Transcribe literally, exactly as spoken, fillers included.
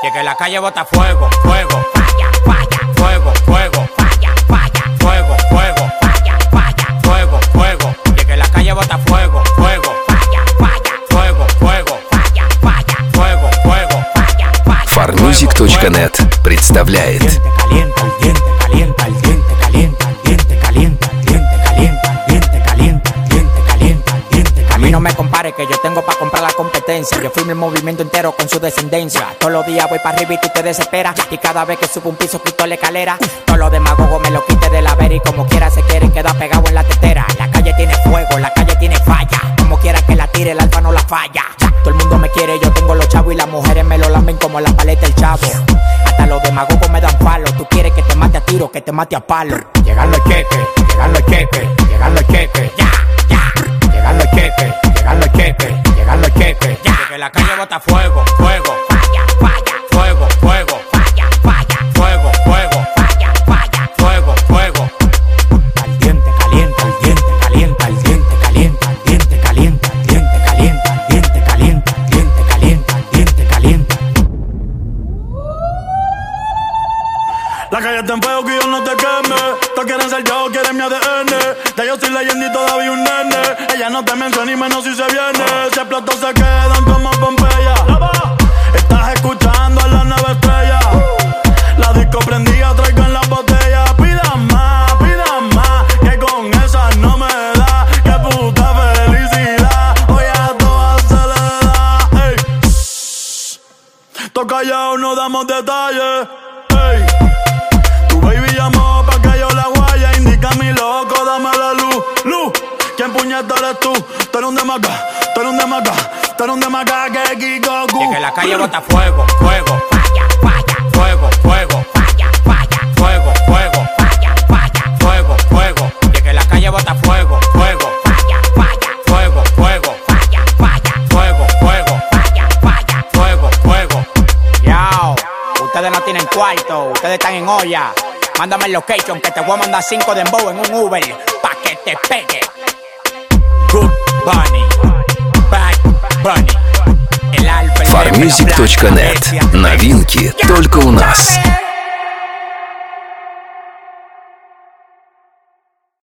Y es que la calle bota fuego, fuego, falla, falla, fuego, fuego, falla, falla, fuego, fuego, falla, falla, fuego, fuego. Y es que la calle bota fuego, fuego, falla, falla, fuego, fuego, falla, falla, fuego, fuego, falla, falla. фармьюзик точка нет представляет. Calienta el diente, calienta el diente, calienta el diente, calienta el diente, calienta el diente, calienta el diente, calienta el diente. A mí no me compare que yo tengo pa' comprar la competencia. Yo firmo el movimiento entero con su descendencia. Todos los días voy pa' arriba y tú te desesperas. Y cada vez que subo un piso quito la escalera. Todos los demagogos me lo quite de la vera. Y como quiera se quieren quedar pegados en la tetera. La calle tiene fuego, la calle tiene falla. Como quiera que la tire, el alfa no la falla. Todo el mundo me quiere, yo tengo los chavos. Y las mujeres me lo lamben como la paleta el chavo. Hasta los demagogos me dan palo. Tú quieres que te mate a tiro, que te mate a palo. Llegan los cheques, llegan los cheques, llegan los cheques. Ya, ya. Llegan los cheques, llegan los cheques, llegan los cheques. Ya. Que la calle bota fuego, fuego, falla, falla, fuego, fuego, falla, falla, fuego, fuego, falla, falla, fuego, fuego. Al diente, calienta, al diente, calienta, al diente, calienta, al diente, calienta, al diente, calienta, al diente, calienta, al diente, calienta, al diente, calienta. La calle está en fuego, que yo no te queme. Todos quieren ser yo, quieren mi A D N. Ya yo soy leyenda y todavía un nene. Ella no te menciona y menos si se viene. Si explotó se quedan como Pompeya. Estás escuchando a las nueve estrellas. La disco prendida, traigan las botellas. Pidan más, pidan más, que con esas no me da. Que puta felicidad, hoy a todas se le da. Ey, toca callado, no damos detalles. Ey, tu baby llamó pa' que yo la guaya. Indica mi loco, dame la luz, luz. ¿Quién puñeta eres tú? Tú eres un demaca, tú eres un demaca, tú eres un demaca que Kikoku. Y que la calle bota fuego, fuego, falla, falla, fuego, fuego, falla, falla, fuego, fuego, falla, falla, fuego, fuego. Y que la calle bota fuego, fuego, falla, falla, fuego, fuego, falla, falla, fuego, fuego, falla, falla, fuego, fuego. Yao, ustedes no tienen cuarto, ustedes están en olla. Mándame el location que te voy a mandar cinco dembow en un Uber pa' que te pegue. Good Bunny, Bad Bunny, el alfa, el фармьюзик точка нет. Новинки только у нас.